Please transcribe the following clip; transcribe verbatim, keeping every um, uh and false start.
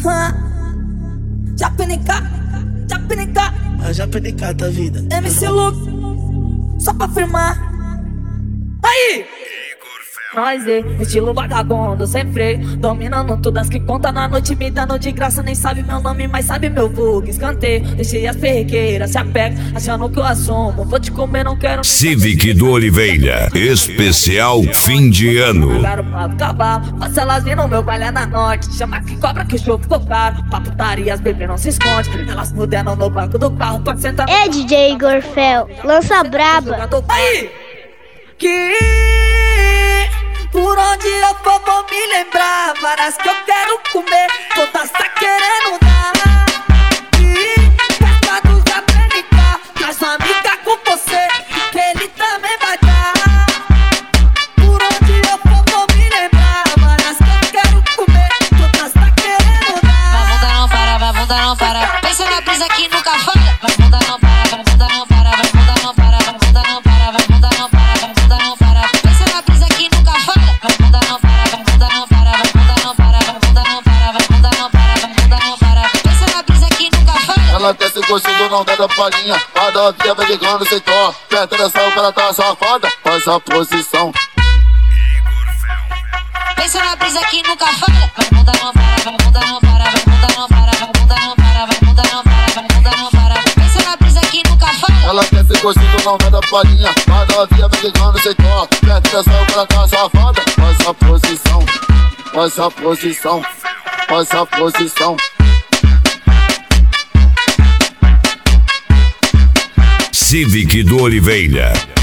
Ah, Japinica, Japinica, a Japinica da vida. M C Luke, só pra firmar. Aí! Nós é estilo vagabundo, sem freio, dominando todas que conta na noite, me dando de graça. Nem sabe meu nome, mas sabe meu vulgo. Escanteio, deixei as perrequeiras, se apega, achando que eu assumo. Vou te comer, não quero. Civic do Oliveira, especial fim de ano. Pegaram o papo cavalo, passa elas vindo no meu baile é na norte. Chama que cobra que o show ficou caro. Pra putaria as bebês não se esconde. Elas muderam no banco do carro, pode sentar. É D J Igor Fel, lança braba. Aí! Que por onde eu for vou me lembrar. Várias que eu quero comer, todas tá querendo dar. E festa dos Japinica, traz uma amiga com você, que ele também vai dar. Por onde eu for vou me lembrar. Várias que eu quero comer, todas tá querendo dar. Vai bunda não para, vai bunda não para. Pensa na brisa que nunca falha. Vai bunda não para, vai bunda não para, vai bunda não para, vai bunda não para, vai bunda não para, vai bunda não para. Pensa na brisa que nunca falha. Vai bunda não para, vai bunda não para, vai bunda não para, vai bunda não para, vai bunda não para, vai bunda não para. Pensa na brisa que nunca falha. Ela quer ser gostinho, não dá da palhinha. A da via vai ligando sem tó. Perto dessa ela tá safada, faz a posição. Pensa na brisa que nunca falha. Vai bunda não para, vai bunda não para, vai bunda não para, vai bunda não para, vai bunda não para, vai bunda não para. Pensa na brisa que nunca falha. Ela quer ser gostinho, não dá da palhinha. A da via vai ligando sem tó. Perto dessa ela tá safada, faz a posição. Faz a posição, faz a posição. Civic do Oliveira.